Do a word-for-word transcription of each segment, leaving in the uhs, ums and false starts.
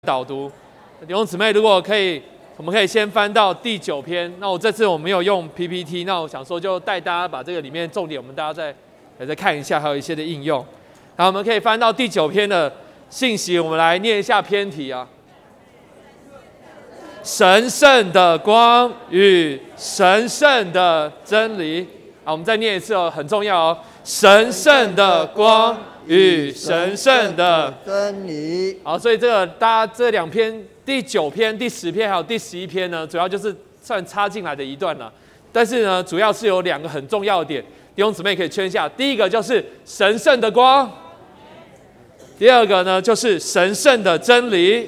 导读，弟兄姊妹，如果可以，我们可以先翻到第九篇。那我这次我没有用 P P T， 那我想说就带大家把这个里面重点，我们大家再再看一下，还有一些的应用。然后我们可以翻到第九篇的信息，我们来念一下篇题啊。神圣的光与神圣的真理。好，我们再念一次哦，很重要哦。神圣的光与神圣的真理。 好，所以这个大家这两篇，第九篇、第十篇还有第十一篇呢，主要就是算插进来的一段了。但是呢，主要是有两个很重要的点，弟兄姊妹可以圈一下。第一个就是神圣的光，第二个呢就是神圣的真理。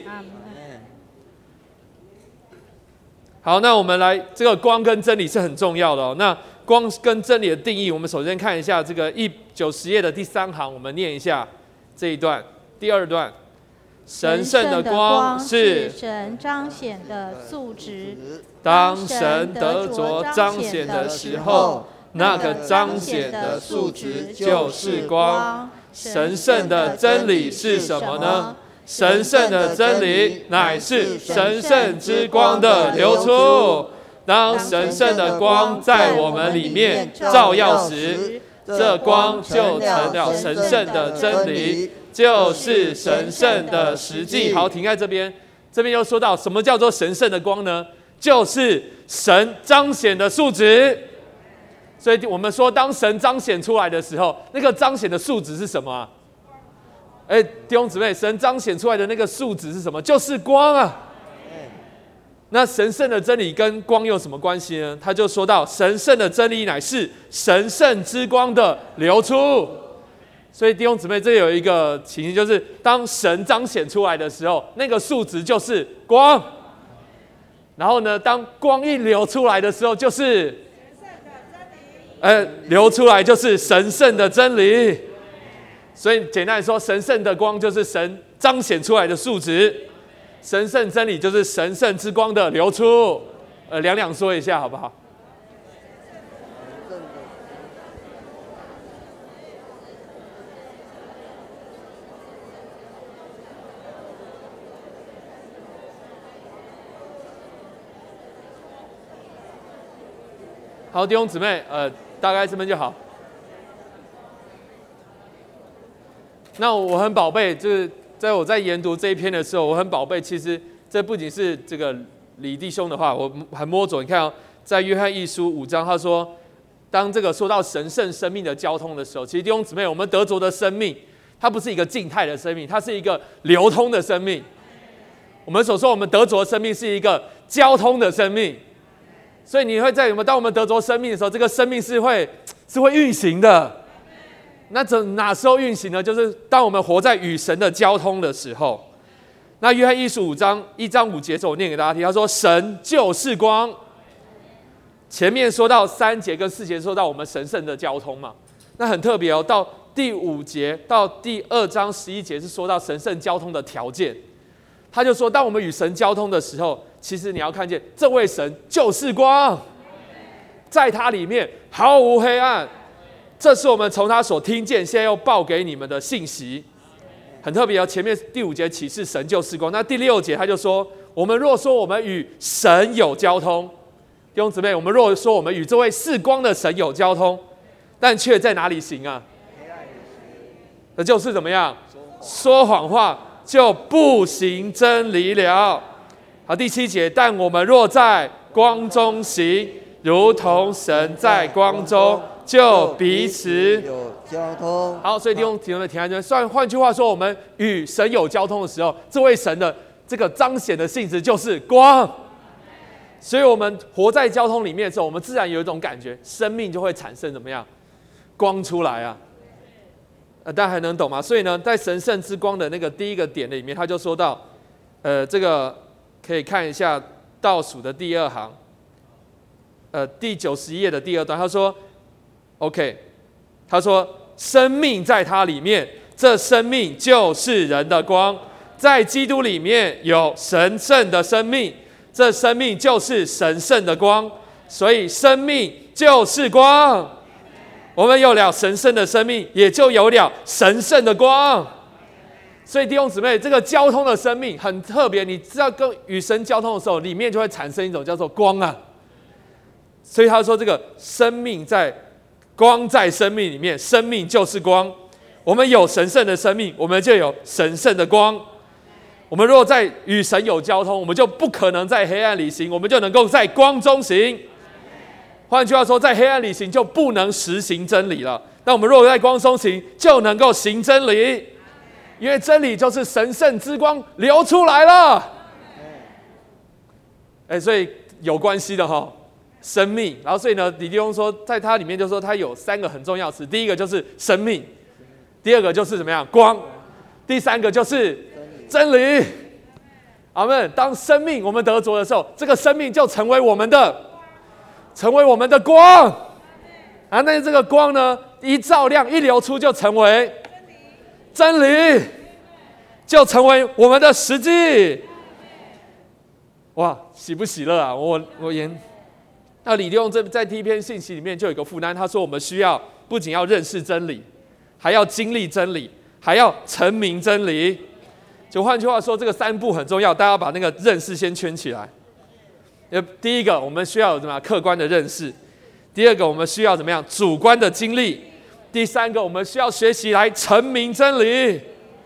好，那我们来这个光跟真理是很重要的哦。那光跟真理的定义，我们首先看一下这个一九十页的第三行，我们念一下这一段，第二段。神圣的光是神彰显的素质， 当神得着彰显的时候，那个彰显的素质就是光。神圣的真理是什么呢？神圣的真理乃是神圣之光的流出。当神圣的光在我们里面照耀时，这光就成了神圣的真理，就是神圣的实际。好，停在这边。这边又说到什么叫做神圣的光呢？就是神彰显的素质。所以我们说，当神彰显出来的时候，那个彰显的素质是什么啊？哎，弟兄姊妹，神彰显出来的那个素质是什么？就是光啊。那神圣的真理跟光有什么关系呢？他就说到，神圣的真理乃是神圣之光的流出。所以弟兄姊妹，这有一个情形，就是当神彰显出来的时候，那个素质就是光。然后呢，当光一流出来的时候，就是呃，流出来就是神圣的真理。所以简单来说，神圣的光就是神彰显出来的素质。神圣真理就是神圣之光的流出，呃，两两说一下好不好？好，弟兄姊妹，呃，大概这边就好。那我很宝贝，就是在我在研读这一篇的时候，我很宝贝。其实这不仅是这个李弟兄的话，我很摸着。你看哦，在约翰一书五章，他说，当这个说到神圣生命的交通的时候，其实弟兄姊妹，我们得着的生命，它不是一个静态的生命，它是一个流通的生命。我们所说我们得着的生命是一个交通的生命，所以你会在我们当我们得着生命的时候，这个生命是会是会运行的。那怎哪时候运行呢？就是当我们活在与神的交通的时候。那约翰一书五章一章五节，我念给大家听。他说：“神就是光。”前面说到三节跟四节说到我们神圣的交通嘛，那很特别哦。到第五节到第二章十一节是说到神圣交通的条件。他就说，当我们与神交通的时候，其实你要看见这位神就是光，在他里面毫无黑暗。这是我们从他所听见，现在又报给你们的信息，很特别哦。前面第五节启示神就是光，那第六节他就说，我们若说我们与神有交通，弟兄姊妹，我们若说我们与这位是光的神有交通，但却在哪里行啊？那就是怎么样？说谎话，就不行真理了。好，第七节，但我们若在光中行，如同神在光中，就彼此有交通。 好，所以弟兄姐妹，停在这边。算换句话说，我们与神有交通的时候，这位神的这个彰显的性质就是光。所以我们活在交通里面的时候，我们自然有一种感觉，生命就会产生怎么样？光出来啊！呃，大家还能懂吗？所以呢，在神圣之光的那个第一个点里面，他就说到，呃，这个可以看一下倒数的第二行，呃，第九十一页的第二段，他说 ，OK， 他说，生命在他里面，这生命就是人的光，在基督里面有神圣的生命，这生命就是神圣的光，所以生命就是光。我们有了神圣的生命，也就有了神圣的光。 所以弟兄姊妹，这个交通的生命很特别，你知道跟与神交通的时候，里面就会产生一种叫做光啊。所以他说这个生命在光在生命里面，生命就是光。我们有神圣的生命，我们就有神圣的光。我们如果在与神有交通，我们就不可能在黑暗里行，我们就能够在光中行。换句话说，在黑暗里行就不能实行真理了。那我们如果在光中行，就能够行真理，因为真理就是神圣之光流出来了。哎，所以有关系的哈，生命。然后所以呢，李弟兄说，在它里面就说它有三个很重要词，第一个就是生命，第二个就是怎么样光，第三个就是真理。阿们。当生命我们得着的时候，这个生命就成为我们的，成为我们的光。啊，那这个光呢，一照亮一流出就成为真理，就成为我们的实际。哇，喜不喜乐啊？我我言，那李弟兄这在第一篇信息里面就有一个负担，他说我们需要不仅要认识真理，还要经历真理，还要成明真理。就换句话说，这个三步很重要，大家把那个认识先圈起来。第一个，我们需要有怎么样客观的认识；第二个，我们需要怎么样主观的经历；第三个，我们需要学习来成明真理。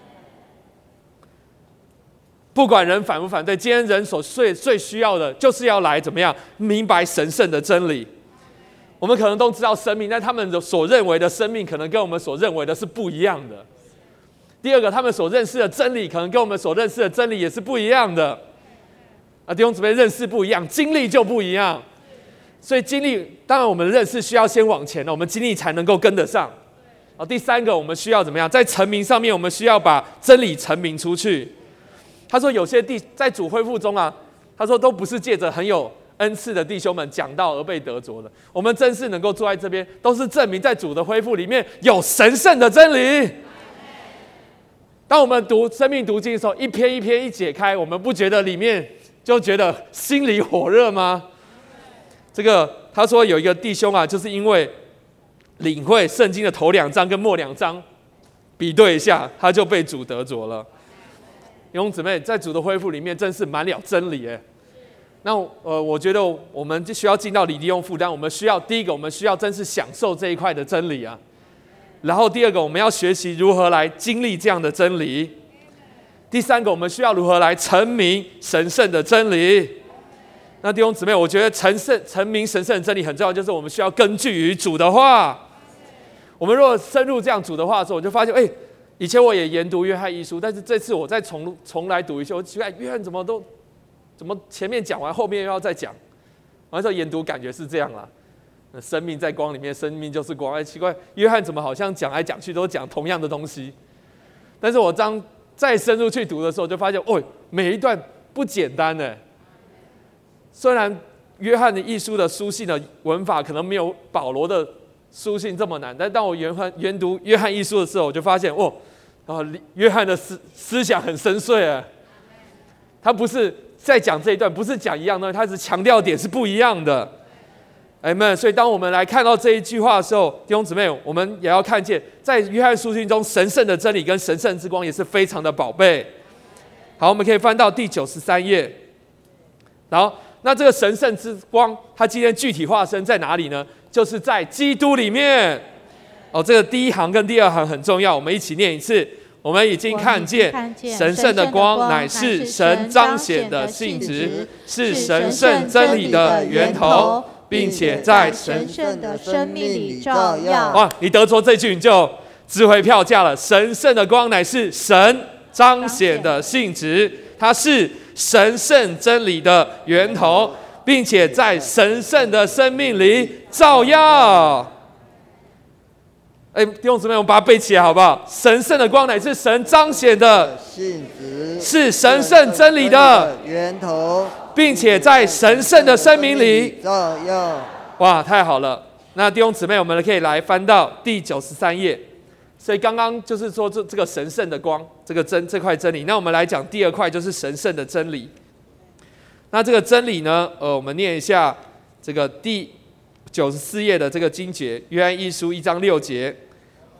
不管人反不反对，今天人所最最需要的，就是要来怎么样明白神圣的真理。我们可能都知道生命，但他们所认为的生命，可能跟我们所认为的是不一样的。第二个，他们所认识的真理，可能跟我们所认识的真理也是不一样的。啊，弟兄姊妹，认识不一样，经历就不一样。所以经历，当然我们的认识需要先往前了，我们经历才能够跟得上。啊，第三个，我们需要怎么样？在成名上面，我们需要把真理成名出去。他说，有些弟在主恢复中啊，他说都不是借着很有恩赐的弟兄们讲道而被得着的。我们真是能够坐在这边，都是证明在主的恢复里面有神圣的真理。当我们读生命读经的时候，一篇一篇一解开，我们不觉得里面就觉得心里火热吗？这个他说有一个弟兄啊，就是因为领会圣经的头两章跟末两章比对一下，他就被主得着了。弟兄姊妹，在主的恢复里面，真是满了真理哎。那呃，我觉得我们就需要尽到李弟兄负担。我们需要第一个，我们需要真是享受这一块的真理啊。然后第二个，我们要学习如何来经历这样的真理。第三个，我们需要如何来成明神圣的真理。那弟兄姊妹，我觉得成圣、成明神圣的真理很重要，就是我们需要根据于主的话。我们如果深入这样主的话的时候，我就发现，哎，以前我也研读约翰一书，但是这次我再重重来读一次，我奇怪约翰怎么都怎么前面讲完，后面又要再讲。完之后研读感觉是这样啦。生命在光里面，生命就是光。哎，奇怪，约翰怎么好像讲来讲去都讲同样的东西？但是我当再深入去读的时候，就发现，哦，每一段不简单呢。虽然约翰的一书的书信的文法可能没有保罗的书信这么难，但当我研研读约翰一书的时候，我就发现，哦，啊，约翰的思思想很深邃啊。他不是在讲这一段，不是讲一样的东西，他只强调点是不一样的。阿们。所以当我们来看到这一句话的时候，弟兄姊妹，我们也要看见，在约翰书信中，神圣的真理跟神圣之光也是非常的宝贝。好，我们可以翻到第九十三页。然后，那这个神圣之光，它今天具体化身在哪里呢？就是在基督里面。哦，这个第一行跟第二行很重要，我们一起念一次。我们已经看见神圣的光乃是神彰显的性质，是神圣真理的源头，并且在神圣的生命里照耀。 哇，你得着这句你就值回票价了。神圣的光乃是神彰显的性质，它是神圣真理的源头，并且在神圣的生命里照耀。哎，弟兄姊妹，我们把它背起来好不好？神圣的光乃是神彰显的性质， 是神圣真理的源头， 并且在神圣的生命里照耀。 哇，太好了！那弟兄姊妹，我们可以来翻到第九十三页。所以刚刚就是说这这个神圣的光，这个真这块真理。那我们来讲第二块，就是神圣的真理。那这个真理呢，呃，我们念一下这个第九十四页的这个经节，约翰一书一章六节。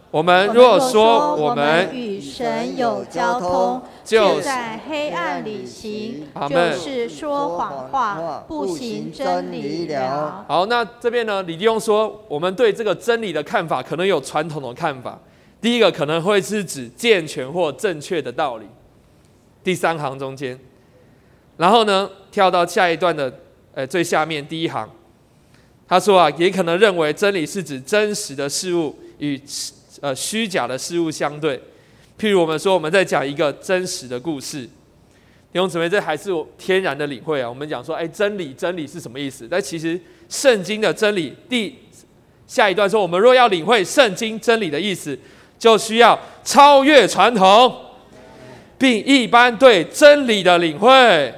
我们若说我我们与神有交通， 就却在黑暗里行，就阿们是说谎话，不行真理了。 好，那这边呢，李弟兄说，我们对这个真理的看法可能有传统的看法。第一个可能会是指健全或正确的道理，第三行中间。然后呢，跳到下一段的呃最下面第一行，他说啊，也可能认为真理是指真实的事物与呃虚假的事物相对。譬如我们说我们在讲一个真实的故事，弟兄姊妹，这还是天然的领会啊。我们讲说，哎，真理，真理是什么意思？但其实圣经的真理，第下一段说，我们若要领会圣经真理的意思，就需要超越传统，并一般对真理的领会。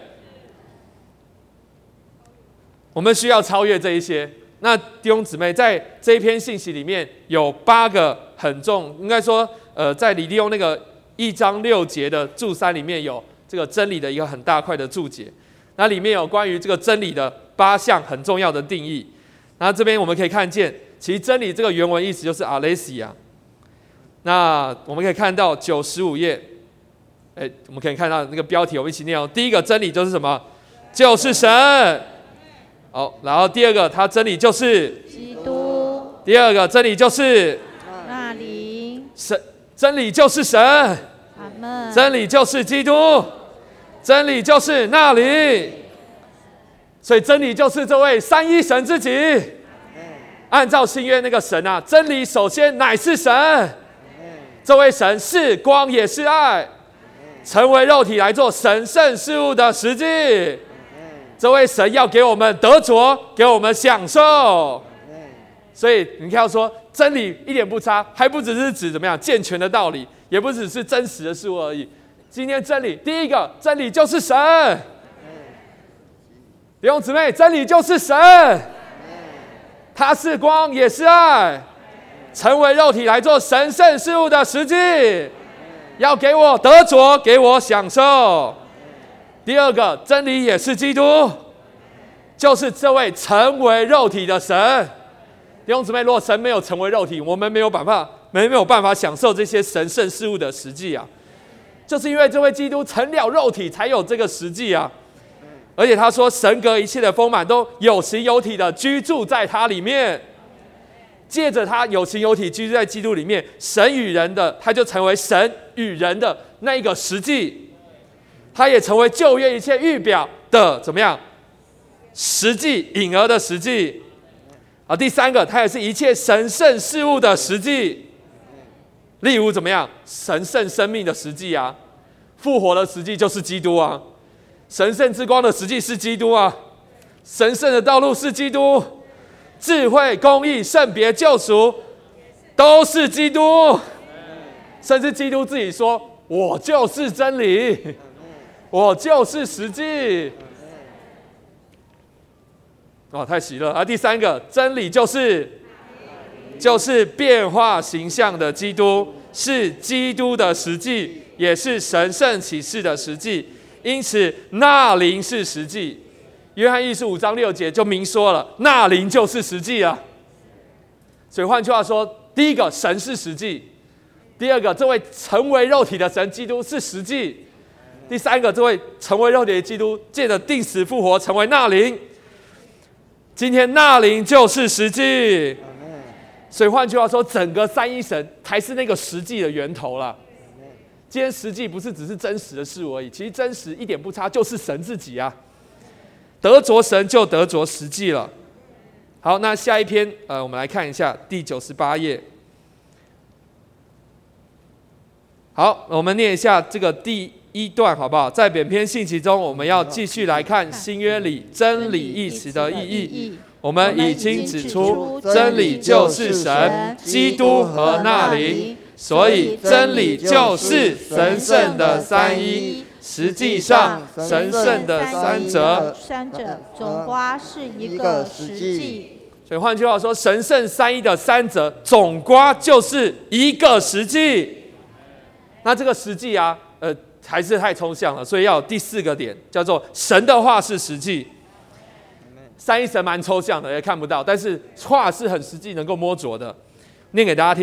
我们需要超越这一些。那弟兄姊妹，在这一篇信息里面有八个很重，应该说，呃，在李弟兄那个一章六节的注三里面有这个真理的一个很大块的注解，那里面有关于这个真理的八项很重要的定义。那这边我们可以看见，其实真理这个原文意思就是阿雷西亚。那我们可以看到九十五页，哎，我们可以看到那个标题，我们一起念哦。第一个真理就是什么？就是神。好，然后第二个，它真理就是基督。 第二个真理就是那灵。 神，真理就是神。 阿们。 真理就是基督，真理就是那里。所以真理就是这位三一神自己。按照新约那个神啊，真理首先乃是神。这位神是光也是爱，成为肉体来做神圣事物的实际。这位神要给我们得着，给我们享受。所以你看说真理一点不差，还不只是指怎么样健全的道理，也不只是真实的事物而已。今天真理第一个真理就是神，弟兄姊妹，真理就是神，他是光也是爱，成为肉体来做神圣事物的实际，要给我得着，给我享受。第二个真理也是基督，就是这位成为肉体的神。弟兄姊妹，如果神没有成为肉体，我们没有办法没有办法享受这些神圣事物的实际啊，就是因为这位基督成了肉体才有这个实际啊。而且他说神格一切的丰满都有形有体的居住在他里面，借着他有形有体居住在基督里面，神与人的他就成为神与人的那一个实际。他也成为旧约一切预表的怎么样实际，隐而的实际啊。第三个，他也是一切神圣事物的实际。例如怎么样神圣生命的实际啊，复活的实际就是基督啊，神圣之光的实际是基督啊，神圣的道路是基督，智慧、公义、圣别、救赎都是基督。甚至基督自己说，我就是真理，我就是实际。哦，太喜乐啊！第三个真理就是就是变化形象的基督，是基督的实际，也是神圣启示的实际。因此那灵是实际。约翰一书五章六节就明说了，那灵就是实际啊。所以换句话说，第一个神是实际，第二个这位成为肉体的神基督是实际，第三个这位成为肉体的基督借着定死复活成为那灵。今天那灵就是实际。所以换句话说，整个三一神才是那个实际的源头了。今天实际不是只是真实的事物而已，其实真实一点不差，就是神自己啊。得着神就得着实际了。好，那下一篇，呃，我们来看一下第九十八页。好，我们念一下这个第一段好不好？在本篇信息中，我们要继续来看新约里真理一词的意义。我们已经指出，真理就是神、基督和那灵，所以真理就是神圣的三一。实际上，神圣的三者， 三者总括是一个实际。 所以换句话说，神圣三一的三者总括就是一个实际。那这个实际啊，呃，还是太抽象了，所以要有第四个点，叫做神的话是实际。三一神蛮抽象的，也看不到，但是话是很实际，能够摸着的。念给大家听：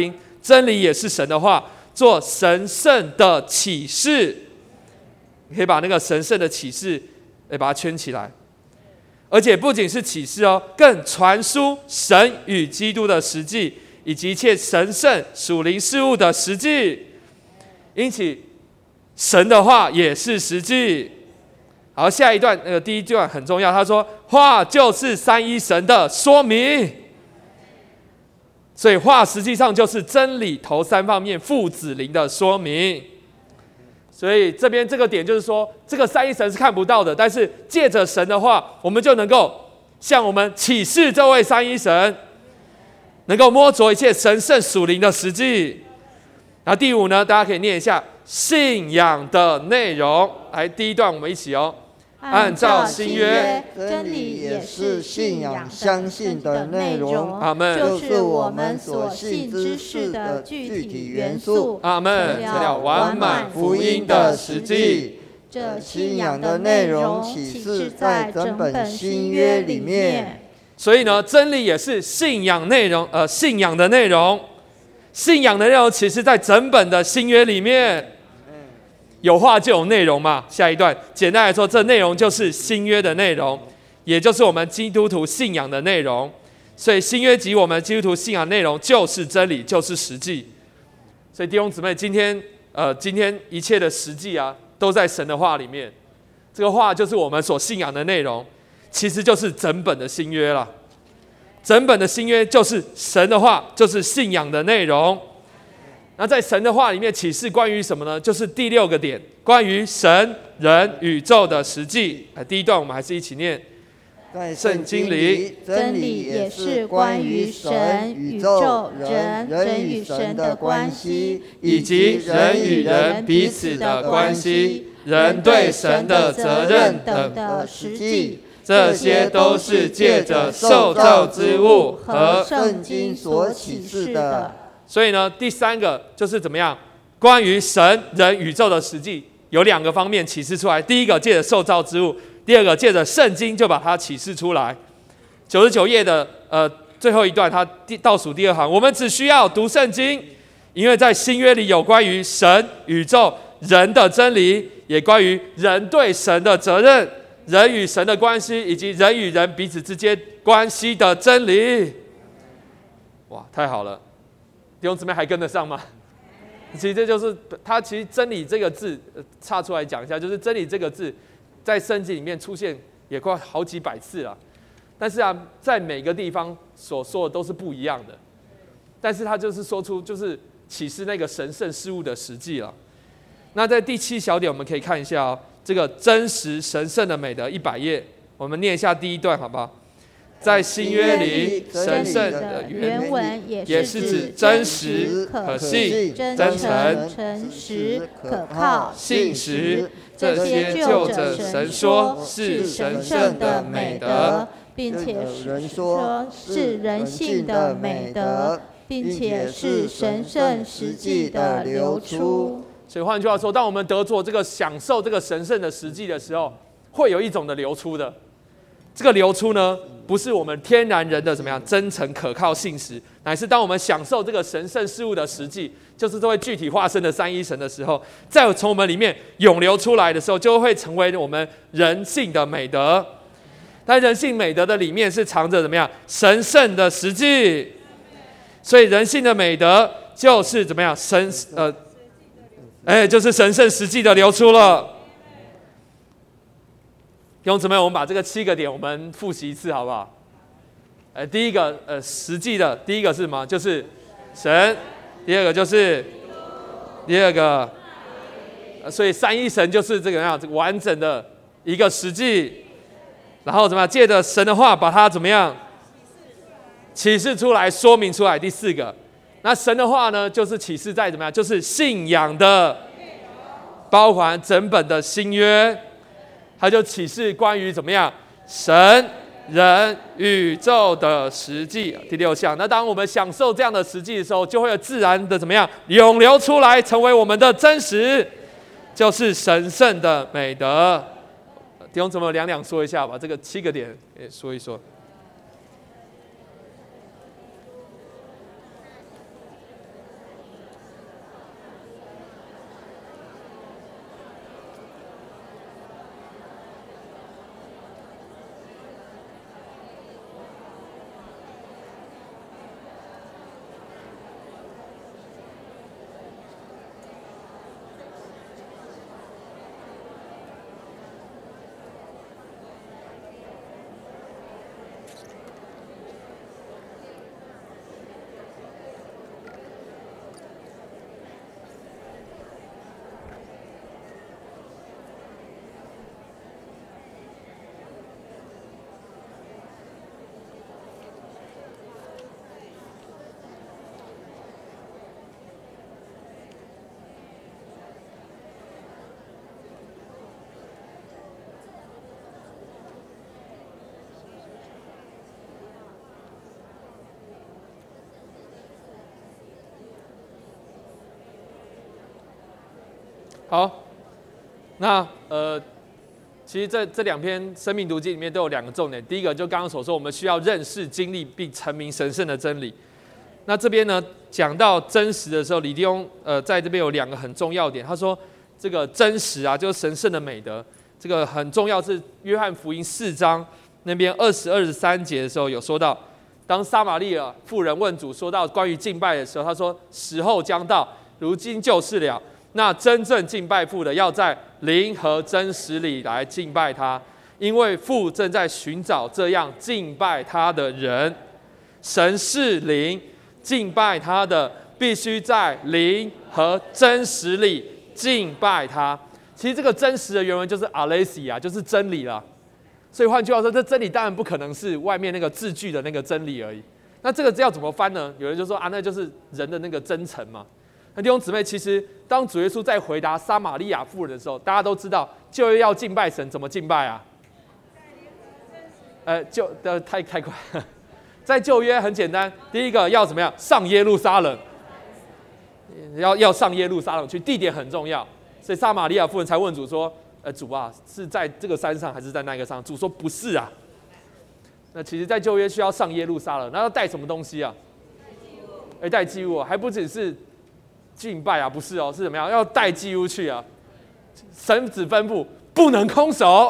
真理也是神的话，做神圣的启示。你可以把那个神圣的启示，哎，把它圈起来。而且不仅是启示哦，更传输神与基督的实际，以及一切神圣属灵事物的实际。因此，神的话也是实际。好，下一段那个第一段很重要，他说话就是三一神的说明。所以话实际上就是真理头三方面父子灵的说明。所以这边这个点就是说，这个三一神是看不到的，但是借着神的话，我们就能够向我们启示这位三一神，能够摸着一切神圣属灵的实际。然后第五呢，大家可以念一下信仰的内容。来，第一段我们一起哦。按照新约， 真理也是信仰相信的内容。 阿们。 就是我们所信之事的具体元素。 阿们。成了完满福音的实际。 这信仰的内容启示在整本新约里面。 所以呢，真理也是信仰内容，呃，信仰的内容。信仰的内容其实在整本的新约里面。有话就有内容嘛。下一段，简单来说，这内容就是新约的内容，也就是我们基督徒信仰的内容。所以新约及我们基督徒信仰内容就是真理，就是实际。所以弟兄姊妹，今天呃，今天一切的实际啊，都在神的话里面。这个话就是我们所信仰的内容，其实就是整本的新约了。整本的新约就是神的话，就是信仰的内容。那在神的话里面启示关于什么呢？就是第六个点，关于神、人、宇宙的实际。第一段我们还是一起念。 在圣经里，真理也是关于神、宇宙、人、人与神的关系， 以及人与人彼此的关系，人对神的责任等的实际。这些都是借着受造之物和圣经所启示的。 所以呢，第三个就是怎么样？关于神、人、宇宙的实际，有两个方面启示出来。第一个借着受造之物，第二个借着圣经就把它启示出来。九十九页的呃最后一段，它倒数第二行，我们只需要读圣经，因为在新约里有关于神、宇宙、人的真理，也关于人对神的责任、人与神的关系，以及人与人彼此之间关系的真理。哇，太好了！弟兄姊妹还跟得上吗？其实这就是他其实真理这个字，呃，岔出来讲一下，就是真理这个字，在圣经里面出现也快好几百次了，但是啊，在每个地方所说的都是不一样的，但是他就是说出就是启示那个神圣事物的实际了。那在第七小点，我们可以看一下哦，这个真实神圣的美德，一百页，我们念一下第一段，好不好？在新约里，神圣的原文也是指真实、可信、真诚、 诚实、可靠、 信实，这些就着神说是神圣的美德， 并且是说是人性的美德，并且是神圣实际的流出。 所以换句话说，当我们得着这个享受这个神圣的实际的时候，会有一种的流出的。这个流出呢，不是我们天然人的怎么样真诚、可靠、信实，乃是当我们享受这个神圣事物的实际，就是这位具体化身的三一神的时候，再从我们里面涌流出来的时候，就会成为我们人性的美德。但人性美德的里面是藏着怎么样神圣的实际，所以人性的美德就是怎么样神呃，哎，就是神圣实际的流出了。弟兄姊妹，我们把这个七个点我们复习一次好不好？呃，第一个呃实际的，第一个是什么？就是神。第二个就是，第二个，呃、所以三一神就是这个样子完整的一个实际。然后怎么样？借着神的话把它怎么样启示出来、说明出来。第四个，那神的话呢，就是启示在怎么样？就是信仰的，包含整本的新约。他就启示关于怎么样神、人、宇宙的实际。第六项，那当我们享受这样的实际的时候，就会有自然的怎么样涌流出来，成为我们的真实，就是神圣的美德。弟兄姊妹，两两说一下吧，这个七个点也说一说。 好，那呃，其实这这两篇生命读经里面都有两个重点。第一个就刚刚所说，我们需要认识、经历并阐明神圣的真理。那这边呢，讲到真实的时候，李弟兄呃在这边有两个很重要点。他说，这个真实啊，就是神圣的美德，这个很重要。是约翰福音四章那边二十二十三节的时候有说到，当撒玛利亚妇人问主说到关于敬拜的时候，他说：“时候将到，如今就是了。那真正敬拜父的，要在灵和真实里来敬拜他，因为父正在寻找这样敬拜他的人。神是灵。”敬拜他的必须在灵和真实里敬拜他。其实这个真实的原文就是 alesia， 就是真理啦。所以换句话说，这真理当然不可能是外面那个字句的那个真理而已。那这个要怎么翻呢？有人就说啊，那就是人的那个真诚嘛。那弟兄姊妹，其实当主耶稣在回答撒玛利亚妇人的时候，大家都知道，就要敬拜神，怎么敬拜啊？呃，就呃太太快。在旧约很简单，第一个要怎么样？上耶路撒冷，要要上耶路撒冷去，地点很重要。所以撒玛利亚妇人才问主说：“呃，主啊，是在这个山上还是在那个上？”主说：“不是啊。”那其实，在旧约需要上耶路撒冷，那要带什么东西啊？哎，带祭物，还不只是敬拜啊，不是哦，是怎么样？要带祭物去啊。神只吩咐不能空手。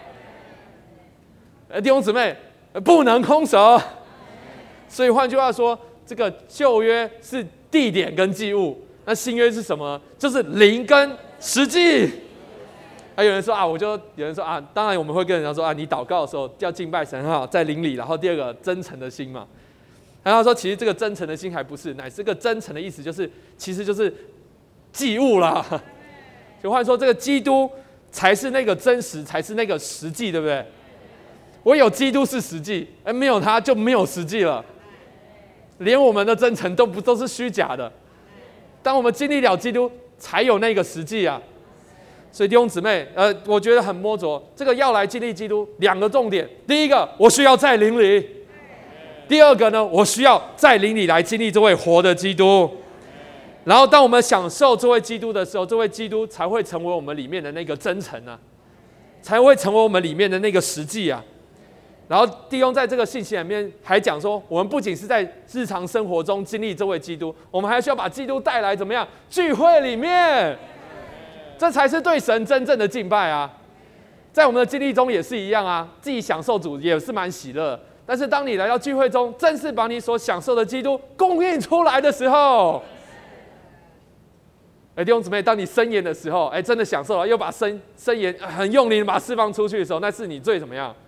呃，弟兄姊妹，不能空手。所以换句话说，这个旧约是地点跟祭物，那新约是什么？就是灵跟实际。还有人说啊，我就有人说啊，当然我们会跟人家说啊，你祷告的时候要敬拜神哈，在灵里。然后第二个真诚的心嘛，然后他说其实这个真诚的心还不是，乃是这个真诚的意思就是其实就是祭物啦。就换说这个基督才是那个真实，才是那个实际，对不对？唯有基督是实际，而没有他就没有实际了。连我们的真诚都不都是虚假的。当我们经历了基督，才有那个实际啊。所以弟兄姊妹，呃，我觉得很摸着。这个要来经历基督，两个重点：第一个，我需要在灵里；第二个呢，我需要在灵里来经历这位活的基督。然后，当我们享受这位基督的时候，这位基督才会成为我们里面的那个真诚啊，才会成为我们里面的那个实际啊。然后弟兄在这个信息里面还讲说，我们不仅是在日常生活中经历这位基督，我们还需要把基督带来怎么样？聚会里面，这才是对神真正的敬拜啊！在我们的经历中也是一样啊，自己享受主也是蛮喜乐，但是当你来到聚会中，正是把你所享受的基督供应出来的时候，哎，弟兄姊妹，当你申言的时候，哎，真的享受了，又把申申言很用力的把它释放出去的时候，那是你最怎么样？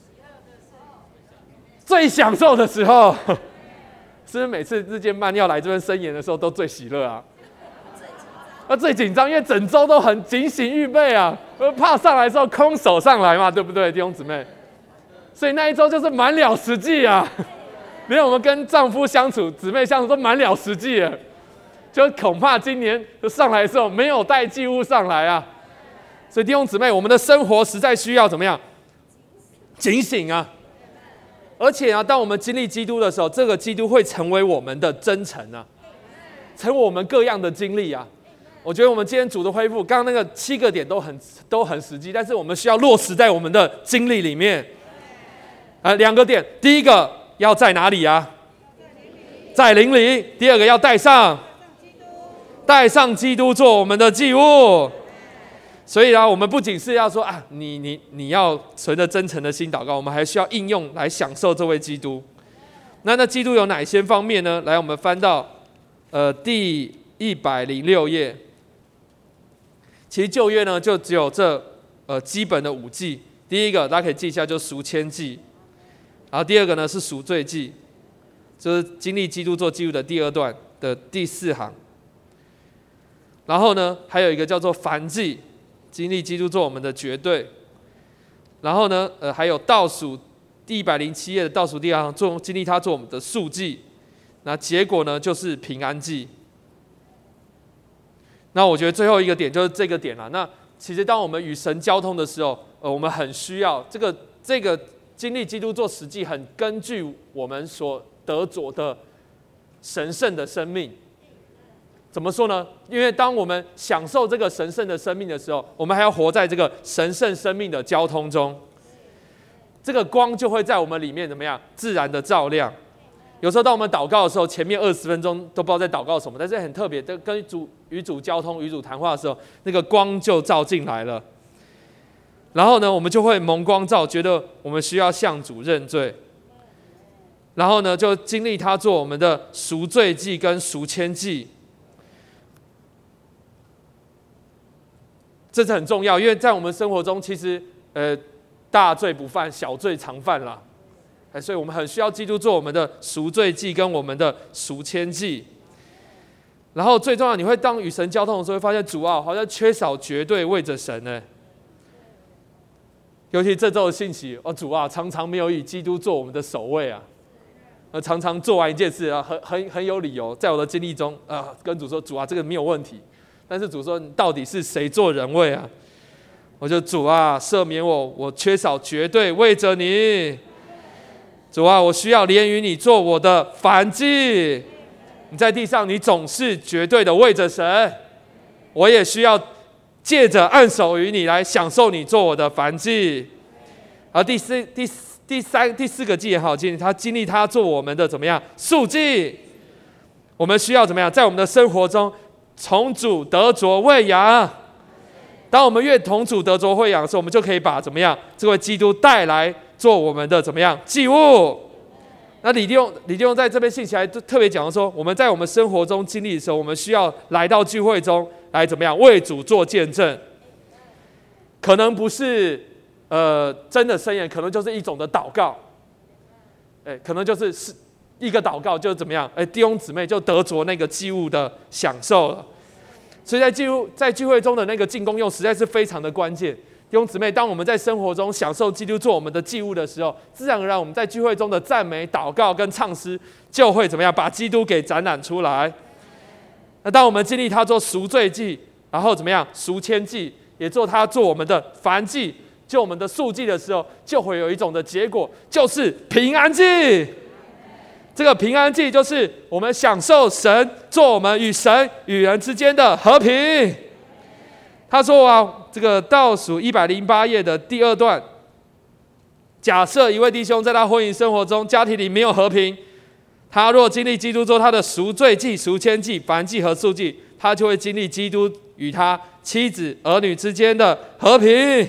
最享受的时候，是不是每次日间班要来这边申言的时候都最喜乐啊？那最紧张，因为整周都很警醒预备啊，怕上来的时候空手上来嘛，对不对，弟兄姊妹？所以那一周就是满了实际啊，连我们跟丈夫相处、姊妹相处都满了实际了，就恐怕今年上来的时候没有带祭物上来啊。所以弟兄姊妹，我们的生活实在需要怎么样？警醒啊！而且啊，当我们经历基督的时候，这个基督会成为我们的真诚啊，成为我们各样的经历啊。我觉得我们今天主的恢复，刚刚那个七个点都很都很实际，但是我们需要落实在我们的经历里面。啊，两个点，第一个要在哪里啊？在灵里。第二个要带上，带上基督做我们的祭物。所以啊，我们不仅是要说啊，你你你要存着真诚的心祷告，我们还需要应用来享受这位基督。那那基督有哪些方面呢？来，我们翻到呃第一百零六页。其实旧约呢，就只有这呃基本的五祭。第一个大家可以记一下，就是赎愆祭。然后第二个呢是赎罪祭，就是经历基督做祭物的第二段的第四行。然后呢，还有一个叫做燔祭。经历基督做我们的绝对，然后呢，呃，还有倒数第一百零七页的倒数第二行，做经历他做我们的赎祭，那结果呢就是平安祭。那我觉得最后一个点就是这个点了。那其实当我们与神交通的时候，呃，我们很需要这个这个经历基督做实际，很根据我们所得着的神圣的生命。 怎么说呢？因为当我们享受这个神圣的生命的时候，我们还要活在这个神圣生命的交通中。这个光就会在我们里面怎么样？自然的照亮。有时候当我们祷告的时候，前面二十分钟都不知道在祷告什么，但是很特别，跟主与主交通、与主谈话的时候，那个光就照进来了。然后呢，我们就会蒙光照，觉得我们需要向主认罪。然后呢，就经历他做我们的赎罪祭跟赎愆祭。这是很重要，因为在我们生活中，其实呃大罪不犯，小罪常犯啦。所以我们很需要基督做我们的赎罪祭跟我们的赎愆祭。然后最重要，你会当与神交通的时候，会发现主啊，好像缺少绝对为着神呢。尤其这周的信息，哦，主啊，常常没有以基督做我们的首位啊，呃，常常做完一件事啊，很很很有理由，在我的经历中啊、呃，跟主说，主啊，这个没有问题。但是主说，你到底是谁做人位啊？我就主啊，赦免我，我缺少绝对为着你。主啊，我需要怜悯你做我的燔祭。你在地上，你总是绝对的为着神，我也需要借着按手于你来享受你做我的燔祭。而第四、第四、第三、第四个祭也好，经历他经历他做我们的怎么样赎祭。我们需要怎么样，在我们的生活中从主得着喂养。当我们越同主得着喂养的时候，我们就可以把怎么样这位基督带来做我们的怎么样祭物。那李弟兄李弟兄在这边信息还特别讲说，我们在我们生活中经历的时候，我们需要来到聚会中来怎么样为主做见证。可能不是呃真的申言，可能就是一种的祷告，哎，可能就是是一个祷告就怎么样，哎，弟兄姊妹就得着那个祭物的享受了。所以在聚在聚会中的那个进功用实在是非常的关键。弟兄姊妹，当我们在生活中享受基督做我们的祭物的时候，自然而然我们在聚会中的赞美、祷告跟唱诗就会怎么样，把基督给展览出来。那当我们经历他做赎罪祭，然后怎么样赎愆祭，也做他做我们的燔祭，就我们的赎祭的时候，就会有一种的结果，就是平安祭。这个平安祭就是我们享受神做我们与神与人之间的和平。他说啊，这个倒数一百零八页的第二段，假设一位弟兄在他婚姻生活中、家庭里没有和平，他若经历基督做他的赎罪祭、赎愆祭、燔祭和赎祭，他就会经历基督与他妻子、儿女之间的和平。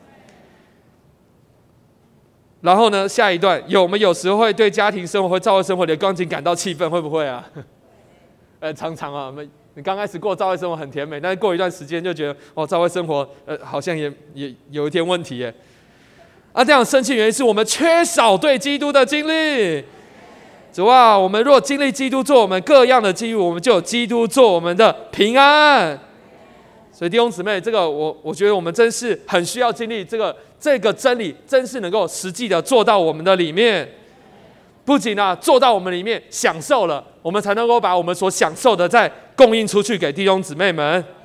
然后呢，下一段有我们有时候会对家庭生活、会教会生活的光景感到气愤，会不会啊？呃，常常啊，我们。你刚开始过教会生活很甜美，但是过一段时间就觉得，哦，教会生活，呃，好像也也有一点问题耶。啊，这样生气原因是我们缺少对基督的经历。主啊，我们若经历基督做我们各样的祭物，我们就有基督做我们的平安。所以弟兄姊妹，这个我我觉得我们真是很需要经历这个这个真理，真是能够实际的做到我们的里面。不仅啊做到我们里面享受了，我们才能够把我们所享受的再供应出去给弟兄姊妹们。